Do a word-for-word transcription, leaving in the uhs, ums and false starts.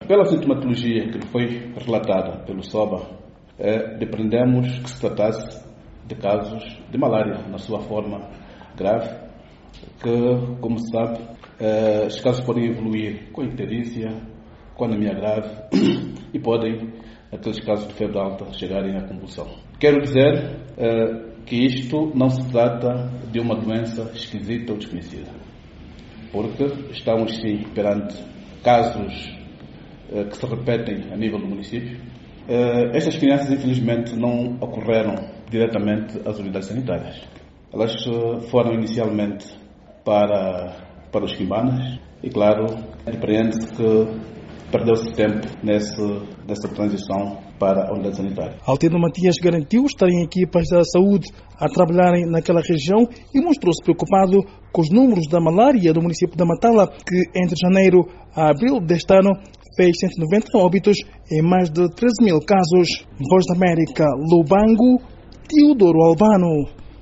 Pela sintomatologia que foi relatada pelo SOBA, eh, depreendemos que se tratasse de casos de malária na sua forma grave, que, como se sabe, eh, os casos podem evoluir com icterícia, com anemia grave e podem, aqueles casos de febre alta, chegarem à convulsão. Quero dizer eh, que isto não se trata de uma doença esquisita ou desconhecida, porque estamos sim perante casos eh, que se repetem a nível do município. Eh, estas crianças, infelizmente, não ocorreram diretamente às unidades sanitárias. Elas eh, foram inicialmente para, para os Quimbanas e, claro, depreende-se que perdeu-se tempo nesse, nessa transição para a unidade sanitária. Altino Matias garantiu estarem equipas da saúde a trabalharem naquela região e mostrou-se preocupado com os números da malária do município da Matala, que entre janeiro a abril deste ano fez cento e noventa óbitos em mais de treze mil casos. Voz da América, Lubango, Teodoro Albano.